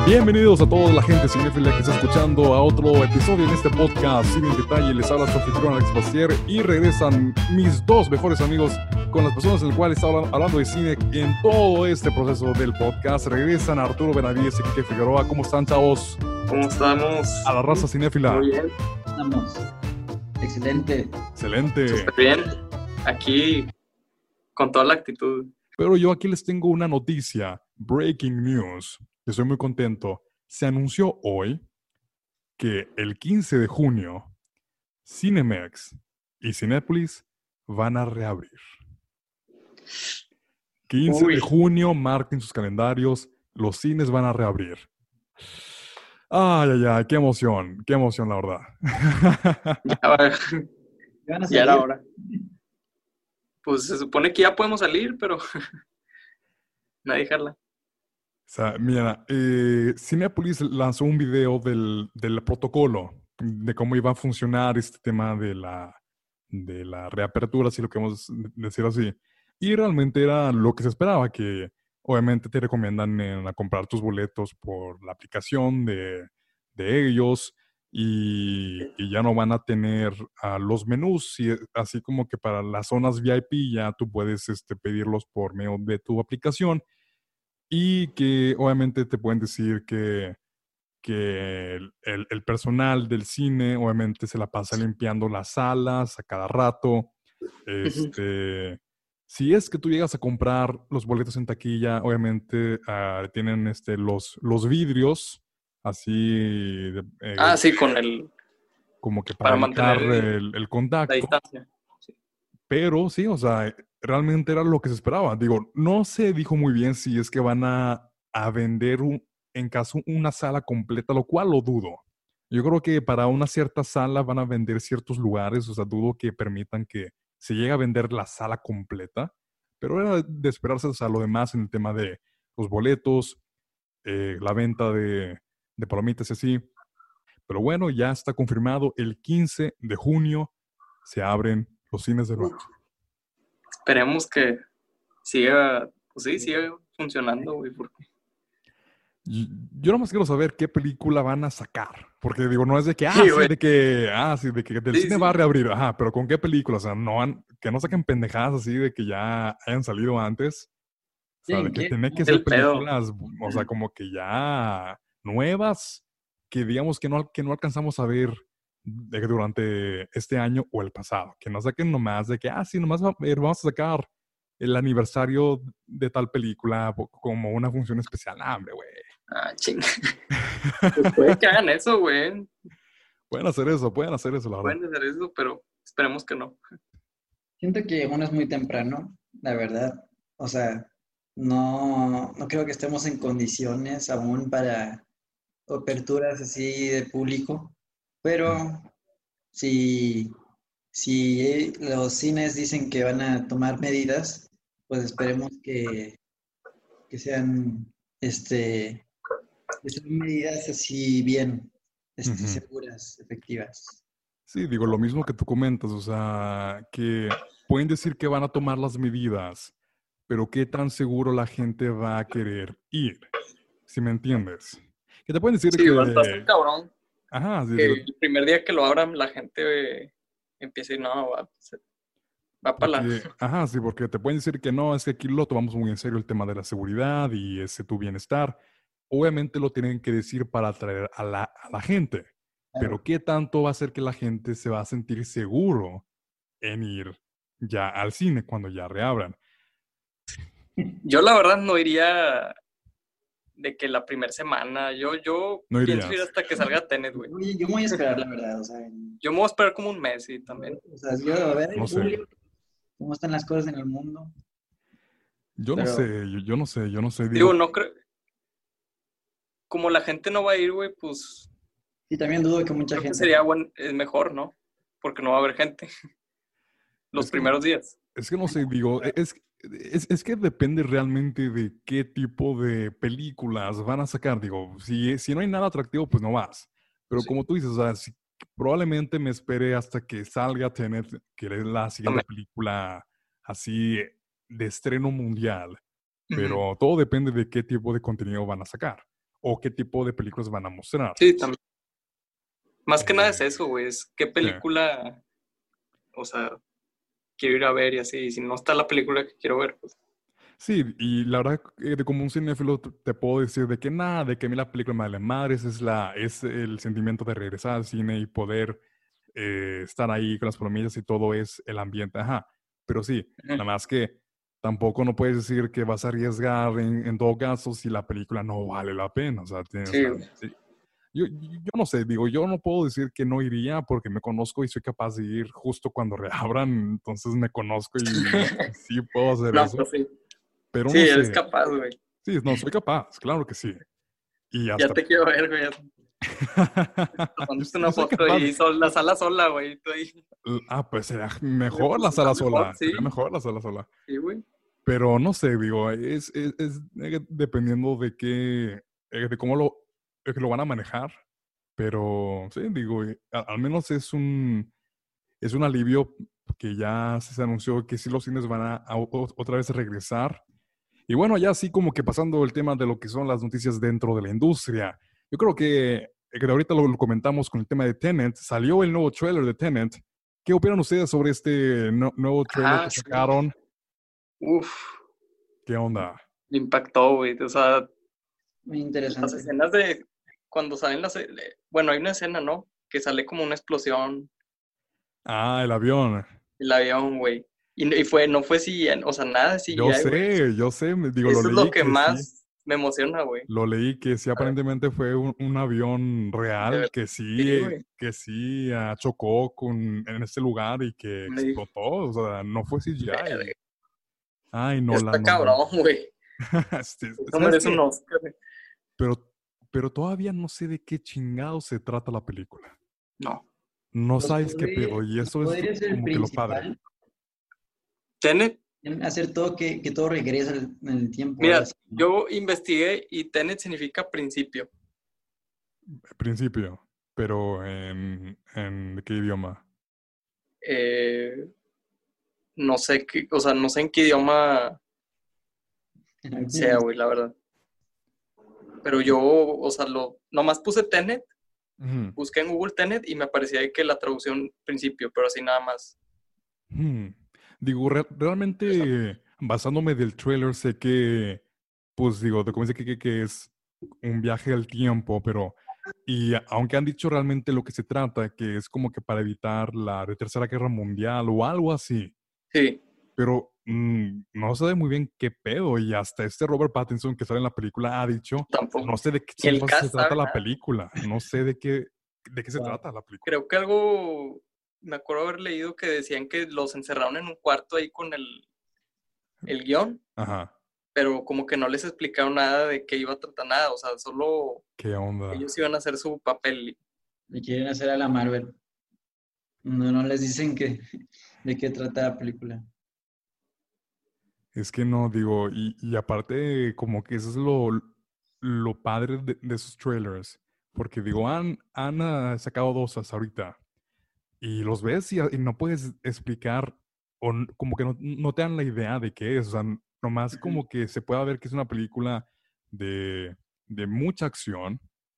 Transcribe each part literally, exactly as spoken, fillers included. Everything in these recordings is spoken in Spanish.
Bienvenidos a toda la gente cinéfila que está escuchando a otro episodio en este podcast Cine en Detalle. Les habla su anfitrión Alex Bastier y regresan mis dos mejores amigos con las personas en las cuales estaba hablando de cine en todo este proceso del podcast. Regresan Arturo Benavides y Quique Figueroa. ¿Cómo están, chavos? ¿Cómo estamos? A la raza cinéfila. Muy bien. Estamos. Excelente. Excelente. Súper bien. Aquí con toda la actitud. Pero yo aquí les tengo una noticia. Breaking news. Estoy muy contento. Se anunció hoy que el quince de junio Cinemex y Cinépolis van a reabrir. quince Uy. de junio, marquen sus calendarios. Los cines van a reabrir. Ay, ay, ay, qué emoción, qué emoción, la verdad. Ya, va- Van a ya era salir. hora. Pues se supone que ya podemos salir, pero nadie jala. O sea, mira, eh, Cinépolis lanzó un video del, del protocolo, de cómo iba a funcionar este tema de la, de la reapertura, si lo queremos decir así. Y realmente era lo que se esperaba, que obviamente te recomiendan eh, a comprar tus boletos por la aplicación de, de ellos y, y ya no van a tener ah, los menús, y, así como que para las zonas V I P ya tú puedes este, pedirlos por medio de tu aplicación. Y que obviamente te pueden decir que, que el, el- el personal del cine obviamente se la pasa limpiando las salas a cada rato. Este, si es que tú llegas a comprar los boletos en taquilla, obviamente ah, tienen este, los, los vidrios así de- eh, Ah, sí, con el como que para para evitar mantener el, el la contacto. distancia. Sí. Pero sí, o sea, realmente era lo que se esperaba. Digo, no se dijo muy bien si es que van a, a vender un- en caso una sala completa, lo cual lo dudo. Yo creo que para una cierta sala van a vender ciertos lugares, o sea, dudo que permitan que se llegue a vender la sala completa, pero era de esperarse, o sea, lo demás en el tema de los boletos, eh, la venta de, de palomitas y así. Pero bueno, ya está confirmado, el quince de junio se abren los cines de nuevo. Esperemos que siga, pues sí, siga funcionando, güey, porque Y yo nomás quiero saber qué película van a sacar. Porque digo, no es de que, ah, Sí, sí, güey. de que, ah, sí, de que del Sí, cine sí. va a reabrir. Ajá, pero ¿con qué película? O sea, no han- que no saquen pendejadas así de que ya hayan salido antes. O sea, Sí, de que ¿qué? tiene que Es ser el pedo. películas, o sea, como que ya nuevas, que digamos que no, que no alcanzamos a ver de que durante este año o el pasado. Que no saquen nomás de que, ah, sí, nomás va- a ver, vamos a sacar el aniversario de tal película po- como una función especial. Ah, hombre, güey. Ah, chinga. Pues puede que hagan eso, güey. Pueden hacer eso, pueden hacer eso, la verdad. Pueden hacer eso, pero esperemos que no. Siento que aún es muy temprano, la verdad. O sea, no, no creo que estemos en condiciones aún para aperturas así de público. Pero si, si los cines dicen que van a tomar medidas, pues esperemos que, que sean este, que sean medidas así bien este, Ujú. seguras, efectivas. Sí, digo, lo mismo que tú comentas, o sea, que pueden decir que van a tomar las medidas, pero ¿qué tan seguro la gente va a querer ir? Si me entiendes. Que te pueden decir Sí, va a estar que, cabrón. ajá, sí, Que digo, el primer día que lo abran, la gente eh, empiece a decir, no, va, se- va para la... porque, ajá, sí, porque te pueden decir que no, es que aquí lo tomamos muy en serio el tema de la seguridad y ese tu bienestar. Obviamente lo tienen que decir para atraer a la, a la gente, pero Claro. ¿qué tanto va a hacer que la gente se va a sentir seguro en ir ya al cine cuando ya reabran? Yo la verdad no iría de que la primera semana, yo, yo No pienso ir irías. hasta que salga Tenet, güey. Oye, yo me voy a esperar, la verdad, o sea, Yo me voy a esperar como un mes, sí, también. o sea, yo a ver No en sé. julio cómo están las cosas en el mundo, Yo no pero sé, yo, yo no sé, yo no sé. Digo, Digo, no creo... Como la gente no va a ir, güey, pues sí, también dudo que mucha creo que gente... sería buen, es mejor, ¿no? Porque no va a haber gente los es que, no- primeros días. es que no sé, digo, e- es, es, es que depende realmente de qué tipo de películas van a sacar. Digo, si, si no hay nada atractivo, pues no vas. Pero Sí, como tú dices, o sea, si- probablemente me espere hasta que salga Tenet, que es la siguiente también. película así de estreno mundial. Ujú. Pero todo depende de qué tipo de contenido van a sacar. o qué tipo de películas van a mostrar. Sí, también. Más que Eh, nada es eso, güey. Es qué película, o sea, quiero ir a ver y así. Y si no está la película que quiero ver, pues. Sí, y la verdad, eh, de como un cinéfilo te te puedo decir de que nada, de que a mí la película me vale madres, es, la, es el sentimiento de regresar al cine y poder eh, estar ahí con las palomitas y todo es el ambiente, ajá. Pero sí, Ujú. nada más que tampoco no puedes decir que vas a arriesgar en, en todo caso si la película no vale la pena, o sea, tiene- o Sí, sea, güey. sí. Yo, yo no sé, digo, yo no puedo decir que no iría porque me conozco y soy capaz de ir justo cuando reabran, entonces me conozco y, y sí puedo hacer No, eso, pues sí. pero Sí, no eres sé. capaz, güey. Sí, no, soy capaz, claro que sí. Y Ya hasta... te quiero ver, güey. yo, Tomándote sí- yo una soy foto capaz. y sol, la sala sola, güey. y tú ahí. Ah, pues sería Oye, mejor pues la está sala mejor, sola. sí. Sería mejor la sala sola. Sí, güey. Pero no sé, digo, es, es, es, eh, dependiendo de qué, eh, de cómo lo, eh, lo van a manejar. Pero sí, digo, eh, a- al menos es un, es un alivio que ya se anunció que sí los cines van a, a o- otra vez regresar. Y bueno, ya así como que pasando el tema de lo que son las noticias dentro de la industria. Yo creo que, eh, que ahorita lo, lo comentamos con el tema de Tenet. Salió el nuevo trailer de Tenet. ¿Qué opinan ustedes sobre este no- nuevo trailer Ah, que sí. sacaron? Uf, ¿Qué onda? me impactó, güey. O sea, Muy las interesante. escenas de cuando salen las... de- Bueno, hay una escena, ¿no? Que sale como una explosión Ah, el avión. el avión, güey. Y, y fue, no fue C G I, o sea, nada de Yo C G I, güey. sé, yo sé, me- digo, lo Eso es lo leí que que sí. más me emociona, güey. Lo leí que sí, A ver, aparentemente fue un, un avión de real, verdad. que sí, Sí, eh, güey. que sí ah, chocó con, en este lugar y que Me dijo, explotó. O sea, no fue C G I. "Verga, Ay, está Nolan, no cabrón, manches. güey. Sí, Eso ¿sabes merece un qué? Oscar, güey". Pero, pero todavía no sé de qué chingado se trata la película. No. No Los sabes qué pedo, poderes, y los eso es poderes del como que lo padre. principal Tenet, en hacer todo que, que todo regrese en en el tiempo, algo mira, así, ¿no? yo investigué y Tenet significa principio. Al principio, pero en, en ¿qué idioma? Eh, no sé qué, o sea, no sé en qué idioma En algunos sea, güey, la verdad. Pero yo, o sea, lo, nomás puse Tenet, Ujú. busqué en Google Tenet y me aparecía ahí que la traducción principio, pero así nada más. Hmm. Digo, re- Interesante. realmente, basándome del trailer, sé que, pues digo, te comenté que, que, que es un viaje al tiempo, pero, y a- aunque han dicho realmente lo que se trata, que es como que para evitar la Tercera Guerra Mundial o algo así, Sí, pero mm, no sabe muy bien qué pedo, y hasta este Robert Pattinson que sale en la película ha dicho, tampoco. no sé de qué Ni el chingados se cast trata sabe la nada. película, no sé de qué, de qué se Wow. trata la película. Creo que algo, me acuerdo haber leído que decían que los encerraron en un cuarto ahí con el, el guión, Ajá, pero como que no les explicaron nada de qué iba a tratar nada, o sea, solo qué onda. ellos iban a hacer su papel. Le quieren hacer a la Marvel. No, no les dicen que, de qué trata la película. Es que no, digo, y, y aparte, como que eso es lo, lo padre de, de esos trailers. Porque digo, han, han ah, sacado dos hasta ahorita. Y los ves y, y no puedes explicar, o n- como que no, no te dan la idea de qué es. O sea, n- nomás Ujú. como que se pueda ver que es una película de, de mucha acción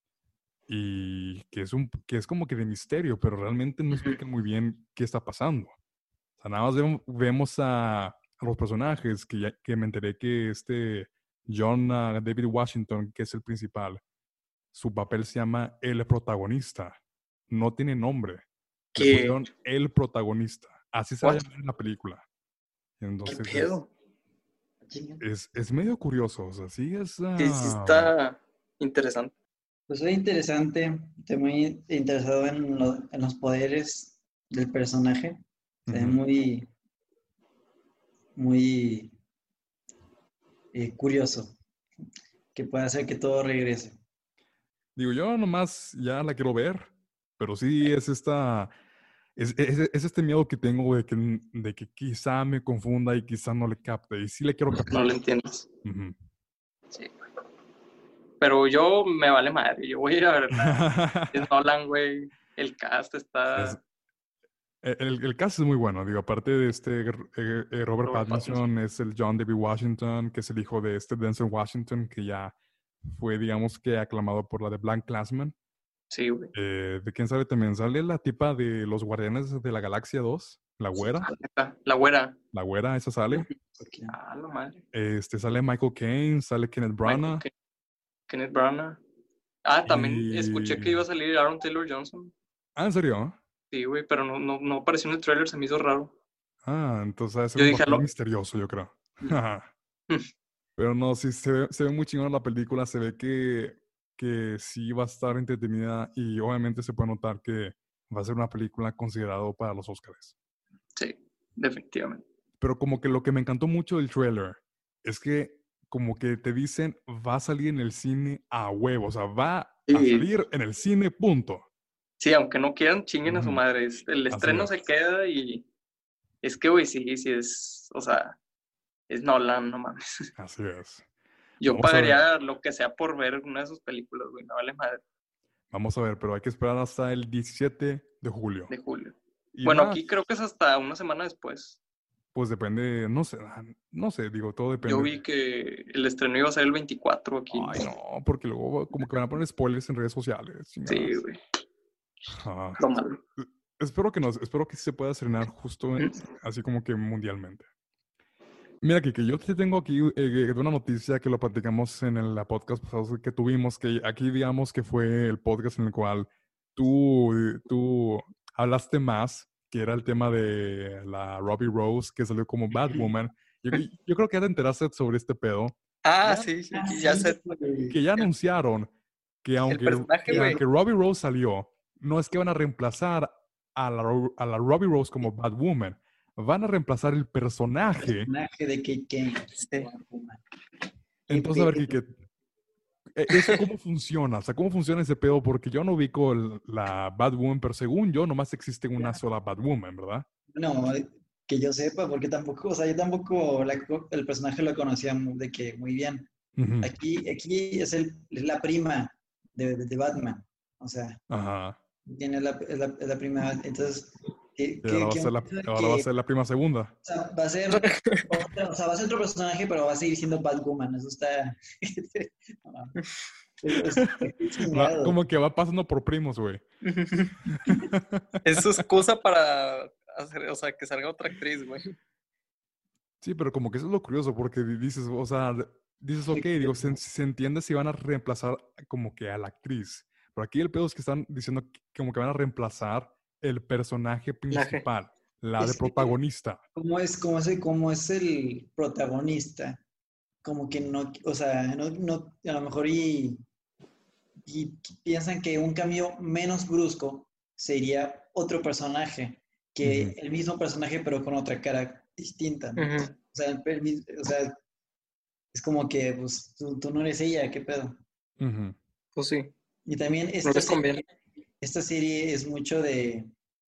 y que es, un, que es como que de misterio, pero realmente no Ujú. explican muy bien qué está pasando. O sea, nada más vemos, vemos a, a los personajes que, ya- que me enteré que este John ah, David Washington, que es el principal, su papel se llama El Protagonista. No tiene nombre. Le ¿Qué? pusieron El Protagonista. Así se va a ¿What? llamar en la película. ¿Qué Entonces es, pedo? Chinga. es, es medio curioso. O sea, sí es... Sí, sí ah, está interesante. Pues soy interesante, estoy muy interesado en, lo- en los poderes del personaje. Se ve ujú. muy, muy eh, curioso que pueda hacer que todo regrese. Digo, yo nomás ya la quiero ver, pero sí es esta... Es, es- es este miedo que tengo de que, de que quizá me confunda y quizá no le capte. Y sí le quiero No captar. lo entiendes. Ujú. Sí. Pero yo me vale madre. Yo voy a ir a verla. Es Nolan, güey. El cast Es, está e, el, el caso es muy bueno. Digo, aparte de este eh, eh, Robert Robert Pattinson. Pattinson, es el John David Washington, que es el hijo de este Denzel Washington, que ya fue, digamos que, aclamado por la de Black Clansman. Sí, güey. Eh, ¿de quién sale también? Sale la tipa de los Guardianes de la Galaxia dos, la güera. Ah, neta, la güera. La güera, esa sale. Ok. Ah, la madre. Este, sale Michael Caine, sale Kenneth Branagh. Michael Ken- Kenneth Branagh. Ah, también Y- escuché que iba a salir Aaron Taylor Johnson. Ah, ¿en serio? Sí, güey, pero no, no, no apareció en el trailer, se me hizo raro. Ah, entonces debe ser Yo un dije, papel "Lo- misterioso, yo creo. Mm. Pero no, sí, se ve, se ve muy chingona la película. Se ve que, que sí va a estar entretenida y obviamente se puede notar que va a ser una película considerada para los Oscars. Sí, definitivamente. Pero como que lo que me encantó mucho del trailer es que como que te dicen va a salir en el cine a huevo. O sea, va a Sí. salir en el cine, punto. Sí, aunque no quieran, chinguen a su Ujú. madre. Es- El Así estreno es. se queda y es que, güey, sí, sí es, o sea, es Nolan, no mames. Así es. Yo Vamos a ver. pagaría lo que sea por ver una de sus películas, güey, me vale madre, Vamos a ver, pero hay que esperar hasta el diecisiete de julio. de julio. Y Bueno, va- aquí creo que es hasta una semana después. Pues depende, no sé, ah, no sé, digo, todo depende. Yo vi que el estreno iba a ser el veinticuatro aquí. Ay, no, porque luego como que van a poner spoilers en redes sociales. Sí, chingadas. güey, Ah, lo malo. espero que nos, espero que se pueda estrenar justo en- así como que mundialmente. Mira, Kike, yo te tengo aquí eh, de una noticia que lo platicamos en el la podcast pasado que tuvimos, que aquí digamos que fue el podcast en el cual tú, tú hablaste más, que era el tema de la Robbie Rose, que salió como Batwoman. Yo, yo creo que ya te enteraste sobre este pedo, Ah, Ya- sí, sí, Ah, sí, ya sí, sé. güey. que ya anunciaron que aunque, personaje, que güey. aunque Robbie Rose salió, no es que van a reemplazar a la, Ro- a la Robbie Rose como Batwoman, van a reemplazar el personaje. Personaje de Kate Kane. Sí. Entonces, a ver, pedo. Kike, eh, ¿eso cómo funciona? O sea, ¿cómo funciona ese pedo? Porque yo no ubico el- la Batwoman, pero según yo, nomás existe una sola Batwoman, ¿verdad? No, que yo sepa, porque tampoco, o sea, yo tampoco la- el personaje lo conocía mu- de que muy bien. Ujú. Aquí, aquí es, el, es la prima de, de- de Batman. O sea, Ajá. tiene la, es la, es la prima. Entonces, ¿qué, Y ahora, qué- va a qué ser la, momento en ahora va a que- ser la prima segunda. o sea, va a ser otra- o sea, va a ser otro personaje, pero va a seguir siendo Batwoman. Eso está. No, es- es- qué Va- chingado. como que va pasando por primos, güey. Es su excusa para hacer, o sea, que salga otra actriz, güey. Sí, pero como que eso es lo curioso, porque di- dices, o sea, dices, ok, digo, se, se entiende si van a reemplazar como que a la actriz. Pero aquí el pedo es que están diciendo que- como que van a reemplazar el personaje principal, la de Es que- protagonista. Como es, como es, como es el protagonista, como que no, o sea, no, no, a lo mejor y, y piensan que un cambio menos brusco sería otro personaje, que Ujú. el mismo personaje pero con otra cara distinta, ¿no? Ujú. O sea, el mis- o sea, es como que, pues, tú, tú no eres ella, ¿qué pedo? Ujú. Pues sí, Y también no esta les serie, conviene. esta serie es mucho de,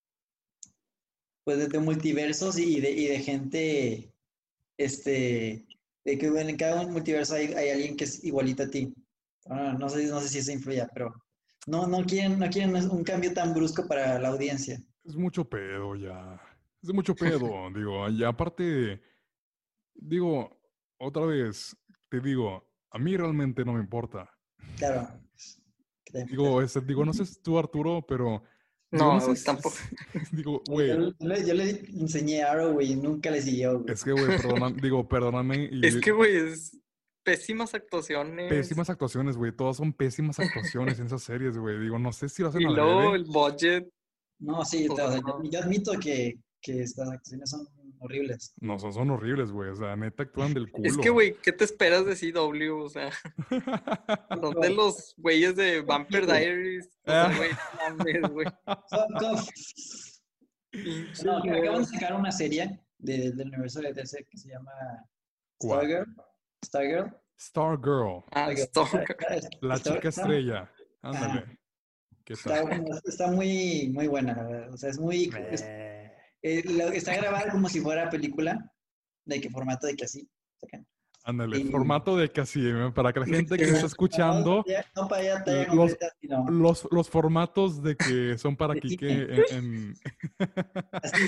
pues, de, de multiversos y de, y de gente, este, de que bueno, en cada un multiverso hay, hay alguien que es igualita a ti. Ah, no sé, no sé si eso influye, pero no, no quieren, no quieren un cambio tan brusco para la audiencia. Es mucho pedo ya. Es mucho pedo, digo. Y aparte, digo, otra vez, te digo, a mí realmente no me importa. Claro. Que- Digo, este, digo, no sé si tú, Arturo, pero digo, No, no sé güey, si- tampoco. digo, Yo, güey, yo le, yo le enseñé Arrow, güey, y nunca le siguió, güey. es que, güey, perdona, digo, perdóname. Y Es que, güey, es pésimas actuaciones. pésimas actuaciones, güey. Todas son pésimas actuaciones en esas series, güey. Digo, no sé si lo hacen Y al luego adrede. el budget. No, sí, Pues o sea, no. yo, yo admito que, que estas actuaciones son horribles. No, son, son horribles, güey. O sea, neta actúan del culo. Es que, güey, ¿qué te esperas de C W? O sea, son de los güeyes de Vampire Diaries. O sea, güey, no mames, güey. So- co- Pinche No, que huevo. acaban de sacar una serie de- del universo de D C que se llama ¿Cuál? Stargirl. Stargirl. Stargirl, Ah, Stargirl. Stalker. la Está- chica está- estrella. Ándale. ¿Qué Está, tal? está muy, muy buena, la verdad. O sea, es muy. es- eh, lo- está grabada como si fuera película. ¿De qué formato? De que así. sacan. Ándale, y- formato de casi, ¿eh? Para que la gente que Sí. nos está escuchando, No, para- no para allá talla los- completa, sino los, los formatos de que son para De Kike cine. en... en- así.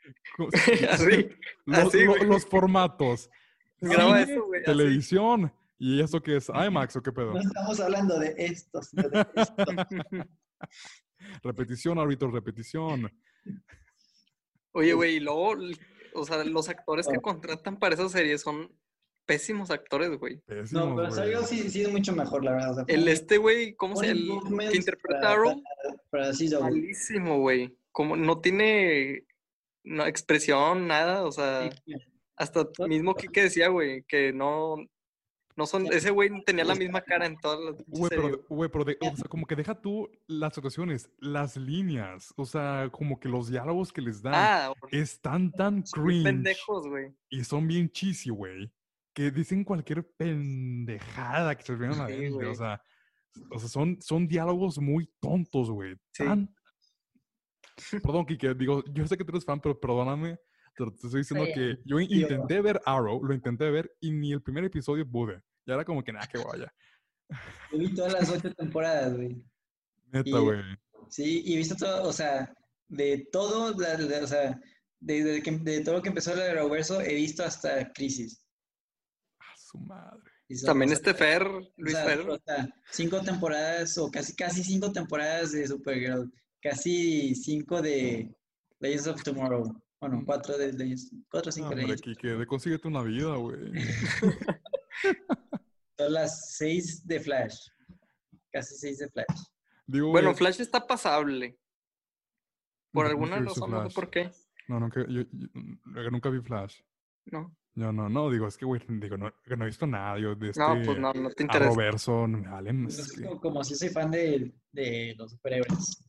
Así. los, Así, lo- güey. los formatos. Graba Cine, eso, güey. así. televisión, ¿Y eso qué es? ¿IMAX o qué pedo? No estamos hablando de esto, sino de esto. Repetición, ahorita repetición. Oye, güey, y luego, o sea, los actores que Oh. contratan para esas series son pésimos actores, güey. No, Pésimos, pero güey. Stargirl sí, sí es mucho mejor, la verdad. O sea, fue El un- este, güey, ¿cómo un se llama? El improvement que interpreta a para, Arrow, para, para C W. malísimo, güey. Como no tiene no, expresión, nada, o sea, hasta mismo que decía, güey, que no, no son, ese güey tenía la misma cara en todas las pinches Güey, pero, series. güey, pero de- o sea, como que deja tú las situaciones, las líneas, o sea, como que los diálogos que les dan Ah, están tan son bien cringe pendejos, güey. y son bien cheesy, güey, que dicen cualquier pendejada que se les viene a la Sí, mente, o güey. sea, o sea, son, son diálogos muy tontos, güey, Sí. tan... Perdón, Kike, digo, yo sé que tú eres fan, pero perdóname, te, te estoy diciendo Sí, que yo tío. intenté ver Arrow, lo intenté ver y ni el primer episodio pude, y era como que nada, que vaya, Yo vi todas las ocho temporadas, güey. neta, Y, güey. sí, y he visto todo, o sea, de todo, la- la- o sea, de, de que- de todo lo que empezó el Arrowverso, he visto hasta Crisis. A su madre. Y son, También o sea, este Fer, o Luis sea, Fer. o sea, cinco temporadas, o casi, casi cinco temporadas de Supergirl, casi cinco de Legends of Tomorrow. Bueno, Mm. cuatro de Legends, cuatro o No, cinco hombre, Legends. Kike, de consíguete una vida, güey. Son las seis de Flash, casi seis de Flash. Digo, Bueno, güey, Flash está pasable. Por nunca alguna he visto razón, no sé Flash. por qué. No, nunca, yo, yo- yo nunca vi Flash. No, Yo no, no, digo, es que, güey, digo, no, que no he visto nada, yo, de no, pues este no, no te interesa. Arroverso, no me valen, es Entonces, que... como, como si soy fan de, de los superhéroes.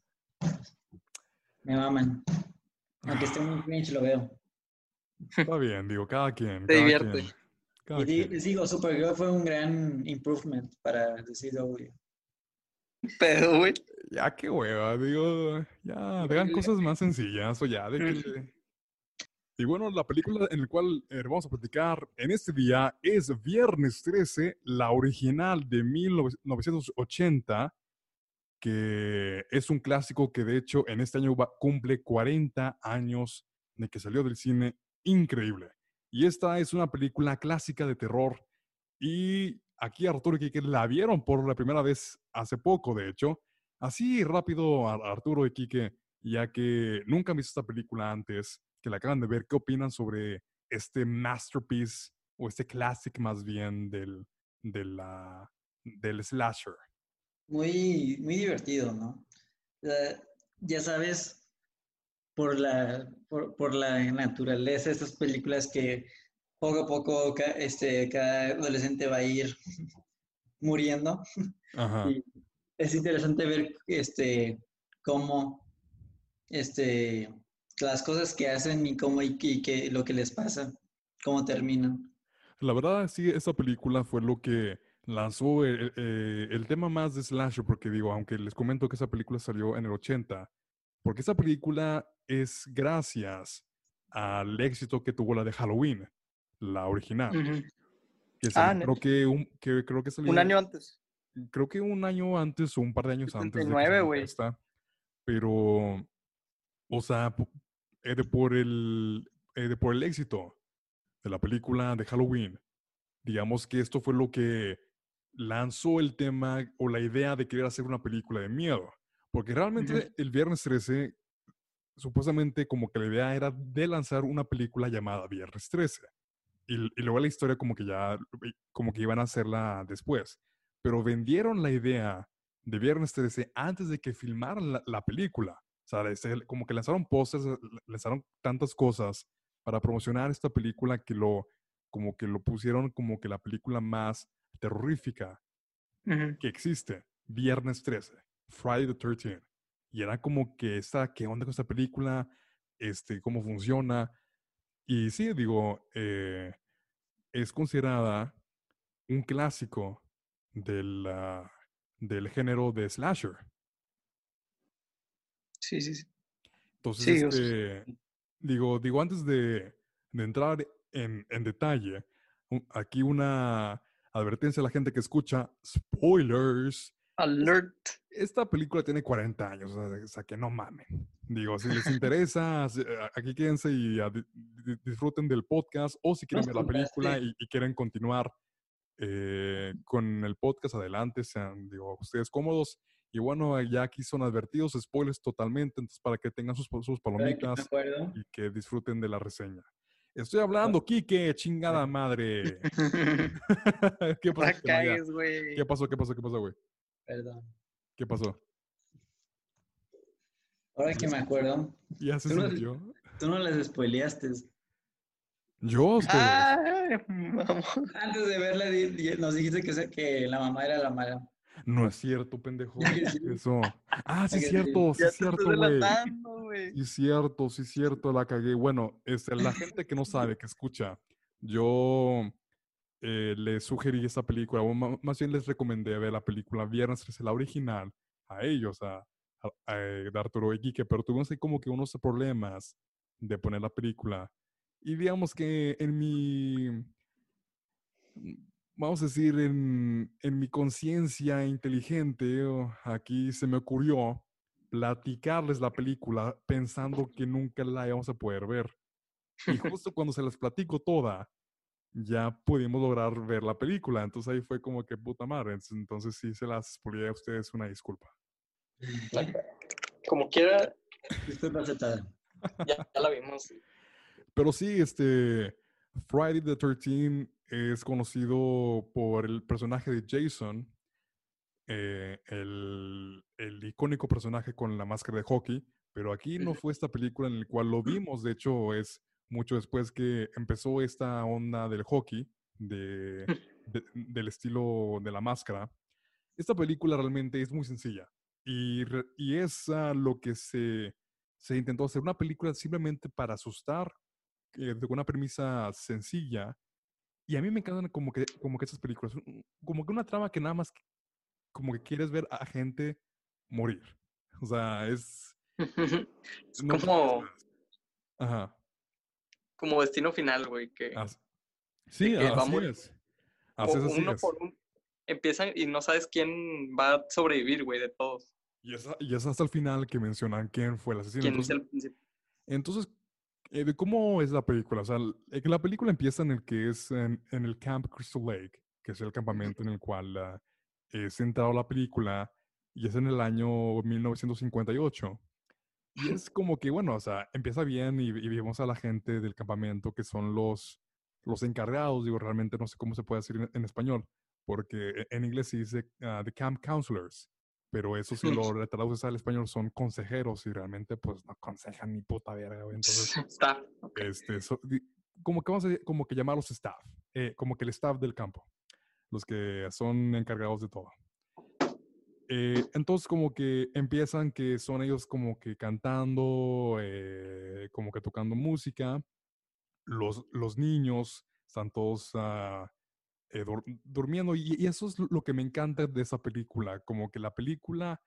Me maman. Aunque esté muy cringe, lo veo. Está bien, digo, cada quien, Te cada divierte. quien, cada Y di- quien. les digo, Supergirl fue un gran improvement para The C W. Pero, güey. Ya, qué hueva, digo, ya, hagan cosas más sencillas, o ya, de que le... Y bueno, la película en la cual eh, vamos a platicar en este día es Viernes trece, la original de mil novecientos ochenta, que es un clásico que de hecho en este año va- cumple cuarenta años de que salió del cine, increíble. Y esta es una película clásica de terror y aquí Arturo y Kike la vieron por la primera vez hace poco, de hecho. Así rápido, Ar- Arturo y Kike, ya que nunca han visto esta película antes, que la acaban de ver, ¿qué opinan sobre este masterpiece o este classic más bien del, de la, del slasher? Muy, muy divertido, ¿no? La- ya sabes, por la, por, por la naturaleza de estas películas que poco a poco ca- este, cada adolescente va a ir muriendo. Ajá. Y es interesante ver este, cómo este, las cosas que hacen y cómo y, y que, lo que les pasa, cómo terminan. La verdad, sí, esa película fue lo que lanzó el, eh, el tema más de slasher, porque digo, aunque les comento que esa película salió en el ochenta, porque esa película es gracias al éxito que tuvo la de Halloween, la original, Ujú. que Ah, salió, creo neta. que, un, que creo que Un salió, año antes. creo que un año antes o un par de años antes de que setenta y nueve, saliera güey. esta, pero, o sea, po- eh, de por el, eh, de por el éxito de la película de Halloween, digamos que esto fue lo que lanzó el tema o la idea de querer hacer una película de miedo. Porque realmente el Viernes trece, supuestamente como que la idea era de lanzar una película llamada Viernes trece. Y, y luego la historia como que ya, como que iban a hacerla después. Pero vendieron la idea de Viernes trece antes de que filmaran la, la película. O sea, desde- como que lanzaron pósters, lanzaron tantas cosas para promocionar esta película que lo, como que lo pusieron como que la película más terrorífica Ujú. que existe, Viernes trece, Friday the thirteenth. Y era como que esta, ¿qué onda con esta película? Este, ¿cómo funciona? Y sí, digo, eh, es considerada un clásico del, ah, del género de slasher. Sí, sí, sí. Entonces, Sí, o sea, este, digo, digo, antes de, de entrar en, en detalle, un- aquí una advertencia a la gente que escucha, spoilers. alert. Esta película tiene cuarenta años, o sea, o sea, que no mamen. Digo, si les interesa, si- a- aquí quédense y a- di- di- disfruten del podcast, o si quieren Nos ver la película contaste, y, y quieren continuar, eh, con el podcast adelante, sean, digo, ustedes cómodos. Y bueno, ya aquí son advertidos, spoilers totalmente, entonces para que tengan sus, sus Ahora que me palomitas acuerdo, y que disfruten de la reseña. Estoy hablando, Quique, chingada madre. ¿Qué pasó, La Chema? Ya. cagues, güey. ¿Qué pasó? ¿Qué pasó? ¿Qué pasó, güey? perdón. ¿Qué pasó? Ahora que me acuerdo, ¿Ya se tú no, sintió? tú no les spoileaste. Yo a ustedes. Ay, vamos. Antes de verla, di- di- nos dijiste que, se- que la mamá era la mala. No es cierto, pendejo. ¿A que sí? Eso. Ah, sí ¿A es que sí? cierto, sí Ya es te estás cierto, güey. delatando, güey. Sí es cierto, sí es cierto, la cagué. Bueno, este, la gente que no sabe, que escucha, yo eh, les sugerí esa película, o ma- más bien les recomendé ver la película Viernes trece, la original, a ellos, a, a, a, eh, de Arturo y Quique, pero tuvimos ahí como que unos problemas de poner la película. Y digamos que en mi, vamos a decir, en, en mi conciencia inteligente, oh, aquí se me ocurrió platicarles la película pensando que nunca la íbamos a poder ver. Y justo cuando se las platico toda, ya pudimos lograr ver la película. Entonces ahí fue como que puta madre. Entonces, entonces sí se las spoileé a ustedes, una disculpa. Como quiera, Disculpa aceptada. ya, ya la vimos. Pero sí, este, Friday the thirteenth es conocido por el personaje de Jason, eh, el, el icónico personaje con la máscara de hockey, pero aquí no fue esta película en la cual lo vimos, de hecho es mucho después que empezó esta onda del hockey, de, de- del estilo de la máscara. Esta película realmente es muy sencilla y, re- y es ah, lo que se, se intentó hacer, una película simplemente para asustar, eh, de una premisa sencilla. Y a mí me encantan como que, como que esas películas, un- como que una trama que nada más como que quieres ver a gente morir. O sea, es... Es No, no quieres como, más. Ajá. como destino final, güey, que, As- de sí, que va a así morir es. Así como es, así uno es. por uno. Empiezan y no sabes quién va a sobrevivir, güey, de todos. Y es, y es hasta el final que mencionan quién fue el asesino. ¿Quién es Entonces, el principal? entonces eh, de cómo es la película. O sea, l- eh, que la película empieza en el que es en, en el Camp Crystal Lake, que es el campamento en el cual ah, es centrado la película, y es en el año mil novecientos cincuenta y ocho. Y es como que, bueno, o sea, empieza bien y, y vemos a la gente del campamento que son los, los encargados, digo, realmente no sé cómo se puede decir en, en español, porque e- en inglés se dice ah, the camp counselors, pero eso si lo le traduces al español son consejeros y realmente pues no aconsejan ni puta verga, güey. Entonces, Está. Ok. este, so- di- como que vamos a como que llamarlos staff, eh, como que el staff del campo, los que son encargados de todo. Eh, entonces como que empiezan que son ellos como que cantando, eh, como que tocando música, los, los niños están todos ah, eh, dur- durmiendo y, y eso es lo que me encanta de esa película, como que la película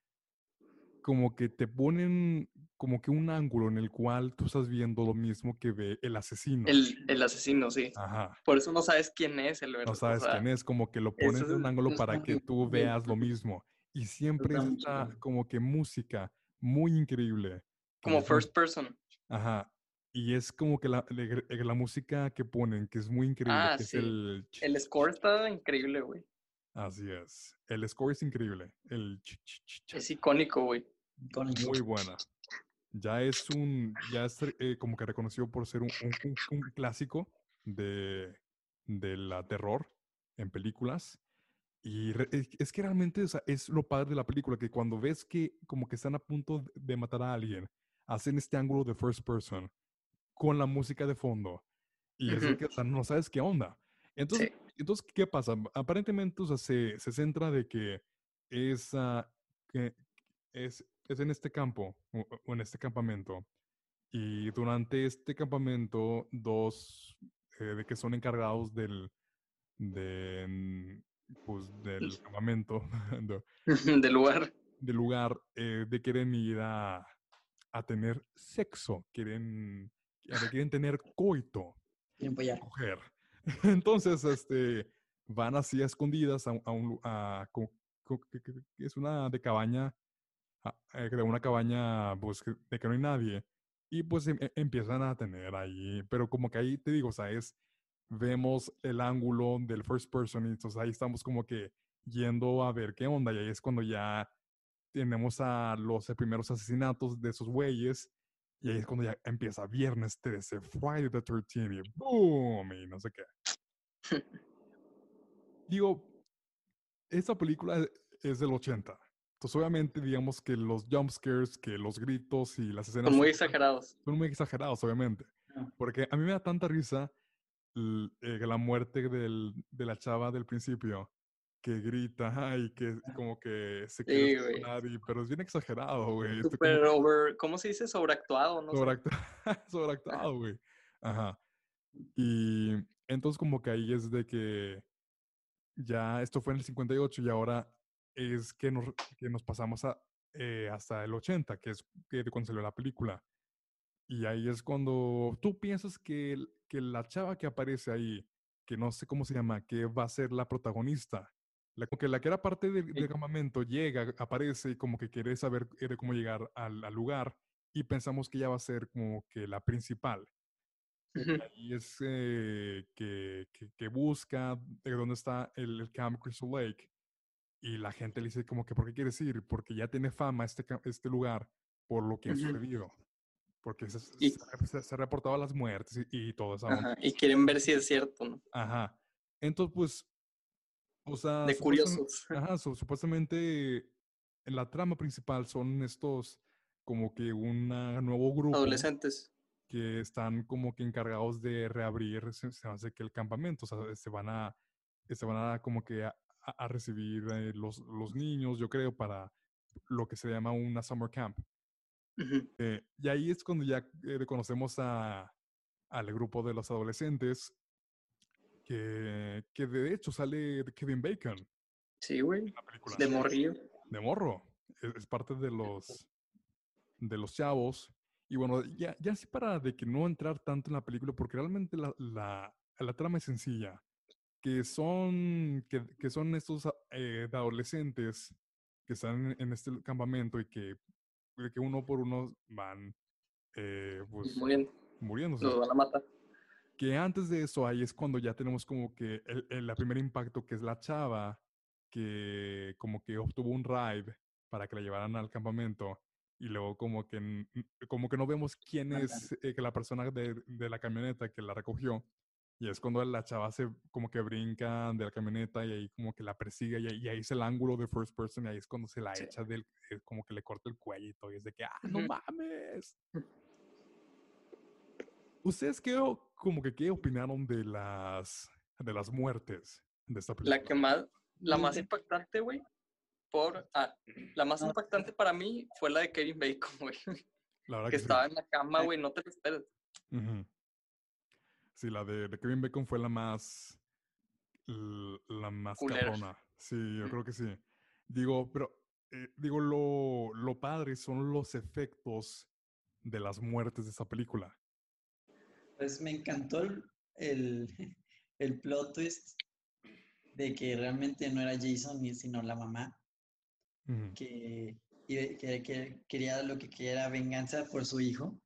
como que te ponen como que un ángulo en el cual tú estás viendo lo mismo que ve el asesino. El, el asesino, sí. Ajá. Por eso no sabes quién es el No verdadero. O sabes quién sea, es, como que lo eso ponen en un es ángulo Está para que muy, tú muy- veas lo mismo. Y siempre está muy está chido. como que música muy increíble. Que como es muy- first person. Ajá. Y es como que la, la- la música que ponen, que es muy increíble, Ah, que es sí. el... ch- El ch- score ch- está increíble, güey. Así es. El score es increíble. El... ch- ch- ch- cha, Es icónico, güey. Icónico. muy buena. Ya es un... Ya es eh, como que reconocido por ser un, un- un- un clásico de, de la terror en películas. Y re- es es que realmente, o sea, es lo padre de la película, que cuando ves que como que están a punto de de matar a alguien, hacen este ángulo de first person con la música de fondo. Y es de Ujú. que, o sea, no sabes qué onda. Entonces, Sí. entonces ¿qué pasa? Aparentemente, o sea, se, se centra de que es, ah, que es, es en este campo, o, o en este campamento. Y durante este campamento, dos eh, de que son encargados del, de, mm, pues, del campamento, de- Del lugar. del lugar, eh, de quieren ir a, a tener sexo, quieren, quieren tener coito, Tiempo ya. coger. Entonces, este, van así a escondidas a, un- a un lu- a- co- co- que- que- que es una de cabaña, a- eh, de una cabaña, pues, que- de que no hay nadie. Y pues em- em- empiezan a tener ahí, pero como que ahí te digo, o sea, es vemos el ángulo del first person y entonces ahí estamos como que yendo a ver qué onda y ahí es cuando ya tenemos a los primeros asesinatos de esos güeyes y ahí es cuando ya empieza viernes trece, Friday the thirteenth y boom y no sé qué. Digo, esta película es del ochenta. Entonces, obviamente, digamos que los jump scares, que los gritos y las escenas Son muy son, exagerados. son muy exagerados, obviamente. No. Porque a mí me da tanta risa l- eh, la muerte del, de la chava del principio, que grita y que como que se quiere Sí, güey. sonar, y- pero es bien exagerado, güey. Esto Super como over, ¿cómo se dice? Sobreactuado, no sé. sobreactuado, sobreactuado, güey. Ajá. Y entonces como que ahí es de que ya esto fue en el cincuenta y ocho y ahora es que nos, que nos pasamos a, eh, hasta el ochenta, que es que de cuando salió la película. Y ahí es cuando tú piensas que, el- que la chava que aparece ahí, que no sé cómo se llama, que va a ser la protagonista, la, como que la que era parte del, del Sí. campamento, llega, aparece y como que quiere saber eh, de cómo llegar al, al lugar y pensamos que ella va a ser como que la principal. Ujú. Y es eh, que, que, que busca de dónde está el, el Camp Crystal Lake y la gente le dice como que ¿por qué quieres ir? Porque ya tiene fama este, ca- este lugar por lo que ha Ujú. sucedido. Porque se, Y, se, se, se reportaba las muertes y, y toda esa onda. ajá, y quieren ver si es cierto, ¿no? Ajá. Entonces, pues, o sea, De supuestamente, curiosos. ajá, su- supuestamente en la trama principal son estos como que un nuevo grupo Adolescentes. que están como que encargados de reabrir, se, se hace que el campamento, o sea, se van a, se van a como que a, a- a recibir eh, los, los niños, yo creo, para lo que se llama una summer camp. Ujú. Eh, y ahí es cuando ya eh, conocemos a, al grupo de los adolescentes, que, que de hecho sale Kevin Bacon en Sí, güey. la película, De morrillo. de morro, es, es parte de los, de los chavos. Y bueno, ya, ya así para de que no entrar tanto en la película, porque realmente la, la, la trama es sencilla, que son, que, que son estos eh, adolescentes que están en, en este campamento y que, de que uno por uno van eh, pues Muriendo. muriéndose. Los van a matar. Que antes de eso ahí es cuando ya tenemos como que el, el la primer impacto, que es la chava que como que obtuvo un ride para que la llevaran al campamento y luego como que, n- como que no vemos quién Matan. es eh, que la persona de, de la camioneta que la recogió y es cuando la chava se como que brinca de la camioneta y ahí como que la persigue y, ahí y ahí es el ángulo de first person y ahí es cuando se la Sí. echa del, eh, como que le corta el cuello y todo y es de que, ah, no Ujú. mames. ¿Ustedes qué, o- como que qué opinaron de las, de las muertes de esta La película? que más, la más Nunca- impactante, güey, por, ah, la más no, impactante para mí fue la de Kevin Bacon, güey, La verdad que que sí. estaba en la cama, güey, no te lo esperas. Ujú. Sí, la de, de Kevin Bacon fue la más, l- la más Culera. cabrona. Sí, yo Mm. creo que sí. Digo, pero, eh, digo, lo, lo padre son los efectos de las muertes de esta película. Pues me encantó el, el, el plot twist de que realmente no era Jason, ni- sino la mamá, Ujú. que, y- que, que quería lo que quería era venganza por su hijo.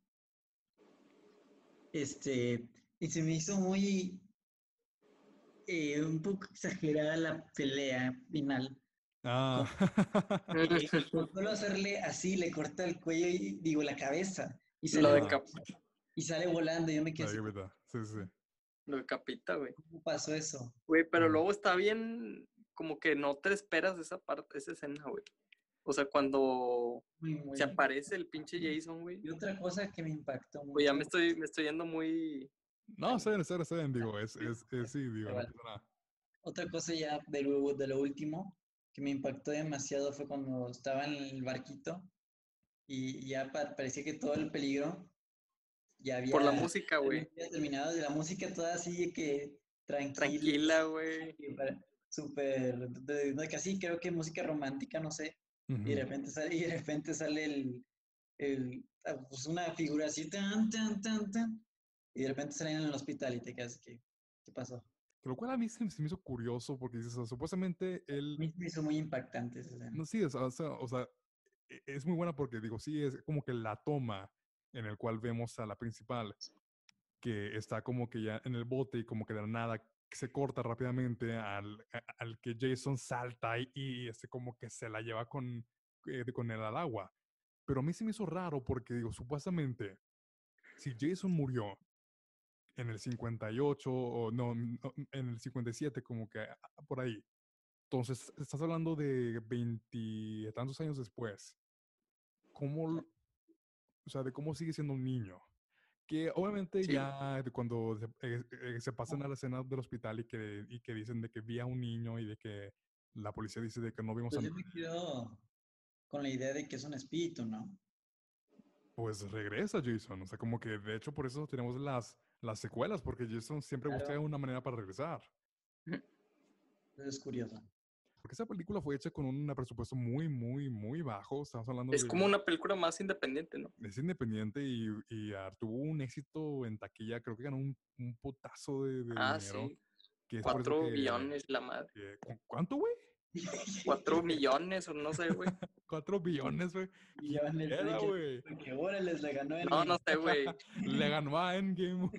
Este, y se me hizo muy, eh, un poco exagerada la pelea final. Ah, Con, que con solo hacerle así, le corta el cuello y digo la cabeza y Lo sale, ajá, decap y sale volando. Yo me quedé la así, de verdad. Sí, sí. lo decapita, güey. ¿cómo pasó eso? Güey, pero Ujú. luego está bien, como que no te esperas esa parte, esa escena, güey. O sea, cuando Muy, se muy. aparece el pinche Jason, güey. Y otra cosa que me impactó Güey, ya me mucho, estoy, me estoy yendo muy... No, está bien, está bien, está bien, digo, es, es, es- sí, digo, no igual, pasa nada. otra cosa ya de lo, de lo último que me impactó demasiado fue cuando estaba en el barquito y ya pa- parecía que todo el peligro ya Por la había, música, güey. había terminado, de la música toda así que tranquila, Tranquila, güey. y para- súper, de- de- casi creo que música romántica, no sé, y de Ujú. repente sale, y de repente sale el, el, ah, pues una figura así, tan, tan, tan, tan, y de repente salen en el hospital y te quedas, ¿qué, qué pasó? Que lo cual a mí se, se me hizo curioso porque dices, o sea, supuestamente A él, mí me hizo muy impactante esa escena. no sí, o sea, o sea, o sea, e- es muy buena porque digo, sí, es como que la toma en el cual vemos a la principal, que está como que ya en el bote y como que de la nada se corta rápidamente al, a- al que Jason salta y, y este como que se la lleva con, eh, con él al agua. Pero a mí se me hizo raro porque digo, supuestamente, si Jason murió en el cincuenta y ocho o no, no, en el cincuenta y siete como que ah, por ahí, entonces estás hablando de veintitantos años después, ¿cómo, o sea, de cómo sigue siendo un niño? Que obviamente Sí. ya de cuando se, eh, eh, se pasan a la escena del hospital y que, y que dicen de que vi a un niño y de que la policía dice de que no vimos a Pues yo nadie, me quedo con la idea de que es un espíritu, ¿no? pues regresa Jason. O sea, como que de hecho por eso tenemos las, las secuelas, porque Jason siempre busca Claro, una manera para regresar. eso es curioso. Porque esa película fue hecha con un presupuesto muy, muy, muy bajo. Estamos hablando Es de... como una película más independiente, ¿no? Es independiente y, y ah, tuvo un éxito en taquilla. Creo que ganó un, un putazo de, de Ah, dinero. sí. Que es por eso Cuatro que... billones, la madre. que- ¿cu- ¿Cuánto, güey? Cuatro millones o no sé, güey. Cuatro billones, güey. ¿Quién Millones, tú de era, que, güey? que órale, le ganó No, no Endgame. sé, güey. Le ganó a Endgame.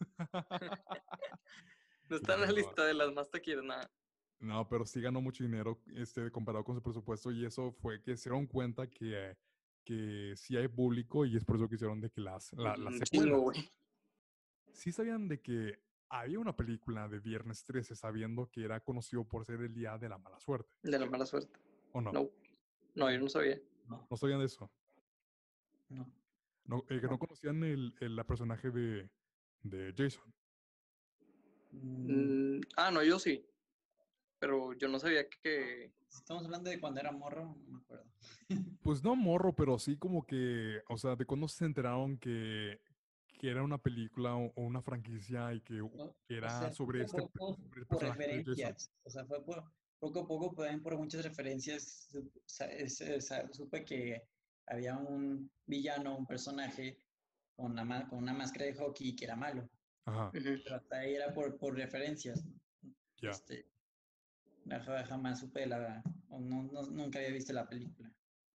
No está en la No, lista de las más taquilleras, nada. no, pero sí ganó mucho dinero este, comparado con su presupuesto y eso fue que se dieron cuenta que, que sí hay público y es por eso que hicieron de que las, la- las Un secuelas. chingo, güey. Sí sabían de que había una película de Viernes trece sabiendo que era conocido por ser el día de la mala suerte, De la mala suerte. ¿o no? No, no, yo no sabía. No, ¿No sabían de eso? no. No, eh, que no No. conocían el, el la personaje de, de Jason. Mm, Mm, ah, no, yo sí. Pero yo no sabía que. si estamos hablando de cuando era morro, no me acuerdo. Pues no morro, pero sí como que, o sea, de cuando se enteraron que, que era una película o, o una franquicia y que, u- O, que o era sea, sobre poco a este poco sobre el por personaje de Jason. referencias. O sea, fue por, poco a poco, también por muchas referencias, su- sa- es- es- sa- supe que había un villano, un personaje con una, ma- con una máscara de hockey que era malo. Ajá, Ujú. Pero hasta ahí era por, por referencias, ¿no? ya. Este, ja- jamás supe la, o no, no- nunca había visto la película.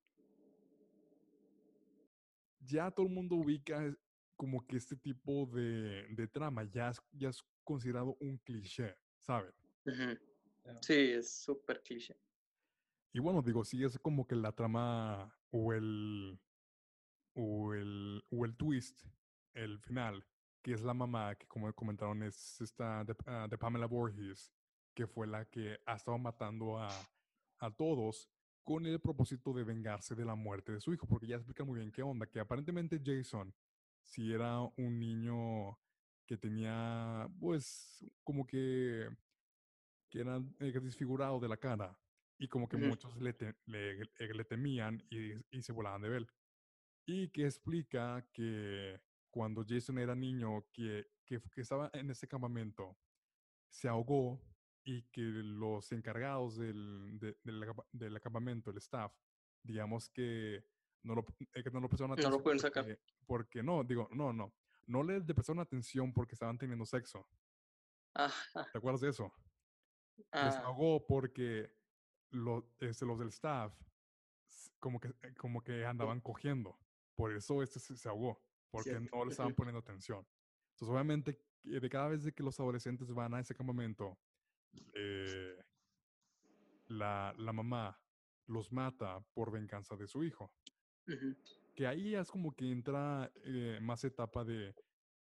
Ya todo el mundo ubica es- como que este tipo de, de trama ya es, ya es considerado un cliché, ¿saben? Ujú. Pero, Sí, es súper cliché. Y bueno, digo, sí es como que la trama o el, o el, o el twist, el final, que es la mamá, que como comentaron es esta de, ah, de Pamela Voorhees, que fue la que ha estado matando a, a todos con el propósito de vengarse de la muerte de su hijo, porque ya explica muy bien qué onda, que aparentemente Jason, si era un niño que tenía, pues, como que, que era eh, desfigurado de la cara, y como que Ujú. muchos le, te- le, eh, le temían y, y se volaban de él y que explica que cuando Jason era niño, que, que, que estaba en ese campamento, se ahogó y que los encargados del, de- del, acampa- del acampamento, el staff, digamos que no lo, eh, que no lo prestaron No lo atención pueden sacar. porque, porque no, digo, no, no, no le prestaron atención porque estaban teniendo sexo. Ah, ¿Te acuerdas de eso? Que se ah, ahogó porque lo- este, los del staff s- como que, eh, como que andaban cogiendo. Por eso este se, se ahogó, porque cierto. no le estaban ujú. poniendo atención. Entonces, obviamente, que de cada vez de que los adolescentes van a ese campamento, eh, la, la mamá los mata por venganza de su hijo. Ujú. Que ahí es como que entra eh, más etapa de,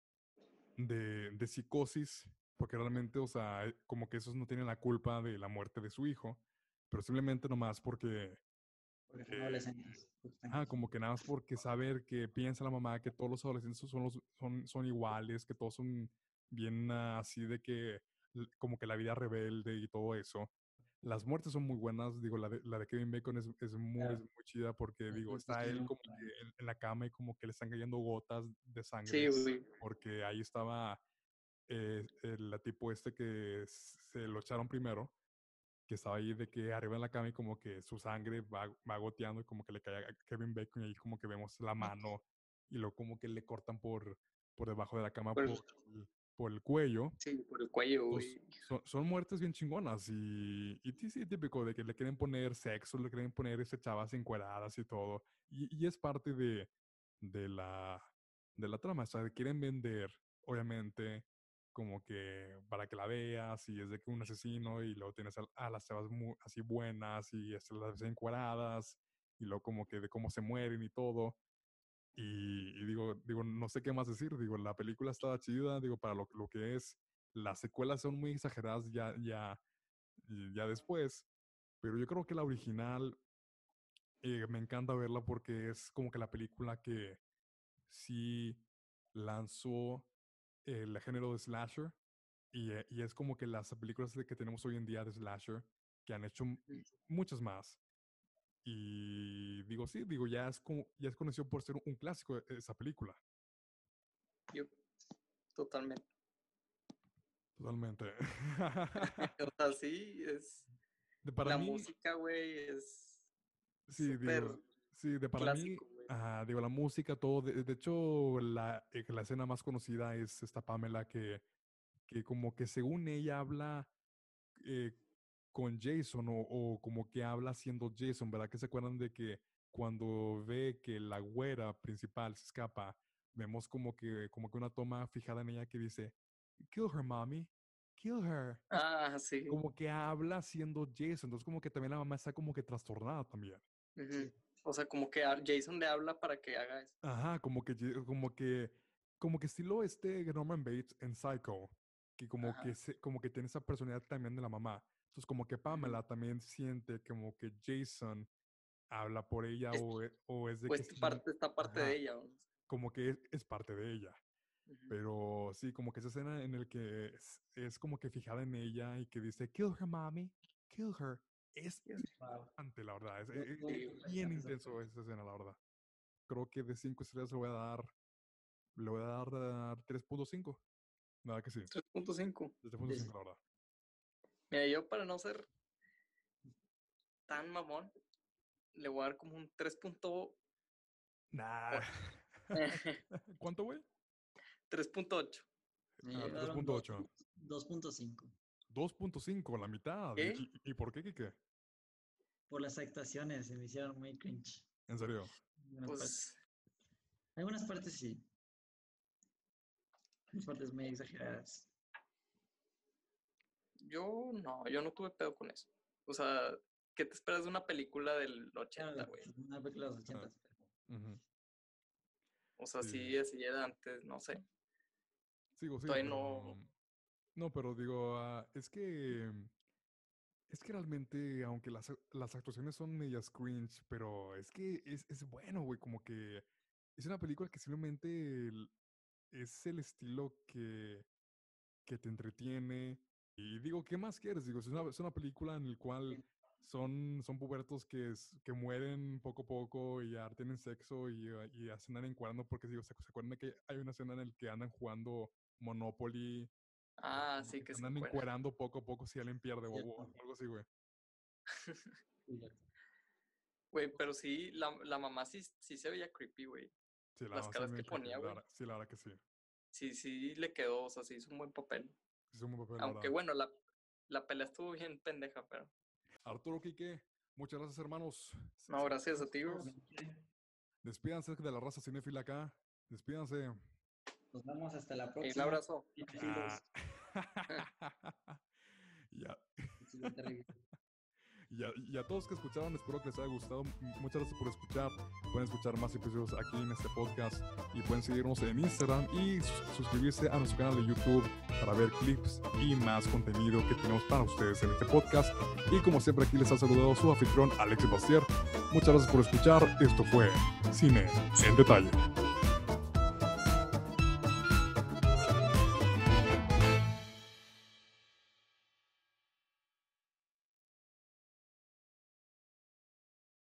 de, de psicosis, porque realmente, o sea, eh, como que esos no tienen la culpa de la muerte de su hijo, pero simplemente nomás porque Porque son eh, adolescentes. ah, justamente. como que nada más porque saber que piensa la mamá que todos los adolescentes son, los- son, son iguales, que todos son bien ah, así de que, l- como que la vida rebelde y todo eso. Las muertes son muy buenas, digo, la de, la de Kevin Bacon es, es muy, es Claro, muy chida porque, digo, es- está es él muy como que bueno. en, en la cama y como que le están cayendo gotas de Sí, sangre, güey. porque ahí estaba eh, el tipo este que se lo echaron primero que estaba ahí de que arriba en la cama y como que su sangre va, va goteando y como que le cae a Kevin Bacon y ahí como que vemos la mano y luego como que le cortan por, por debajo de la cama Por, por el, por el cuello. sí, por el cuello, Entonces, güey. son, son muertes bien chingonas y, y sí, sí, típico de que le quieren poner sexo, le quieren poner ese chavas encueradas y todo. Y, y es parte de, de, la, de la trama, o sea, quieren vender obviamente, como que para que la veas, y es de que un asesino, y luego tienes a, a las chavas muy, así buenas, y es- las ves encueradas, y luego como que de cómo se mueren y todo. Y, y digo, digo, no sé qué más decir. Digo, la película estaba chida, digo, para lo, lo que es. Las secuelas son muy exageradas ya, ya, ya después. Pero yo creo que la original eh, me encanta verla porque es como que la película que sí lanzó el género de slasher. Y, eh, y es como que las películas de que tenemos hoy en día de slasher, que han hecho m- muchas más. Y digo, sí, digo, ya es, como, ya es conocido por ser un clásico de esa película. Yo, totalmente. Totalmente. O sea, sí, es... De para La mí, música, güey, es sí, súper digo, sí, de para mí, clásico, güey. ah, digo, la música, todo. De, de hecho, la, eh, la escena más conocida es esta Pamela que, que como que según ella habla eh, con Jason o, o como que habla siendo Jason, ¿verdad? Que se acuerdan de que cuando ve que la güera principal se escapa, vemos como que, como que una toma fijada en ella que dice, kill her, mommy, kill her. Ah, sí. Como que habla siendo Jason, entonces como que también la mamá está como que trastornada también. Ujú. Sí. O sea, como que a Jason le habla para que haga eso. Ajá, como que, Ye- como que, como que estilo este Norman Bates en Psycho, que como Ajá. que, se, como que tiene esa personalidad también de la mamá. Entonces como que Pamela también siente como que Jason habla por ella Es- o, e- o es de O que esta sí, parte, esta parte ajá, de ella. ¿No? como que es, es parte de ella. Ujú. Pero sí, como que esa escena en el que es, es como que fijada en ella y que dice, kill her, mommy, kill her. Es Sí, sí. Wow. importante, la verdad. Es, Muy- es- muy es bien impactante esa intenso parte. esa escena, la verdad. Creo que de cinco estrellas le voy a dar, le voy a dar uh, tres punto cinco. Nada que sí. tres punto cinco. tres punto cinco, la verdad. Mira, yo para no ser tan mamón, le voy a dar como un tres punto ocho. Nah. ¿Cuánto, güey? tres punto ocho. Me Ah, tres llegaron punto ocho. dos punto cinco. dos punto cinco, la mitad. ¿Qué? ¿Y, y, y por qué, Kike? Por las actuaciones, se me hicieron muy cringe. En serio. Algunas partes. Pues Algunas partes sí. Algunas partes muy exageradas. yo no, yo no tuve pedo con eso. O sea, ¿qué te esperas de una película del ochenta, Claro, güey? una película de los ochentas. Ujú. O sea, Sí. sí, así era antes, no sé. Sigo, sí, Todavía pero... no. No, pero digo, ah, es que... Es que realmente, aunque las, las actuaciones son medias cringe, pero es que es, es bueno, güey, como que es una película que simplemente el- es el estilo que, que te entretiene. Y digo, ¿qué más quieres? Digo, es una, es una película en la cual son, son pubertos que, es- que mueren poco a poco y ya tienen sexo y, ah, y hacen andan encuadrando porque digo, ¿se, se acuerdan de que hay una escena en la que andan jugando Monopoly? Ah, Como sí que que se se andan encuera. encuadrando poco a poco si alguien pierde o, o Cierto. algo así, güey. Güey, pero sí, la, la mamá sí, sí se veía creepy, güey. Sí, la Las verdad, sí, caras me que creepy, ponía, la güey. verdad- sí, la verdad que sí. Sí, sí le quedó, o sea, sí hizo un buen papel. Sí, es un buen papel, la Aunque verdad. bueno, la, la pelea estuvo bien pendeja, pero. Arturo, Quique, muchas gracias, hermanos. S- No, s- gracias a ti, güey. Despídanse de la raza cinéfila acá. Despídanse. Nos vemos hasta la Un próxima. abrazo. Ah. Ya. El siguiente review. Y a, y a todos que escucharon, espero que les haya gustado. M- Muchas gracias por escuchar. Pueden escuchar más episodios aquí en este podcast y pueden seguirnos en Instagram y sus- suscribirse a nuestro canal de YouTube para ver clips y más contenido que tenemos para ustedes en este podcast. Y como siempre, aquí les ha saludado su anfitrión Alexis Bastier. Muchas gracias por escuchar. Esto fue Cine en Detalle.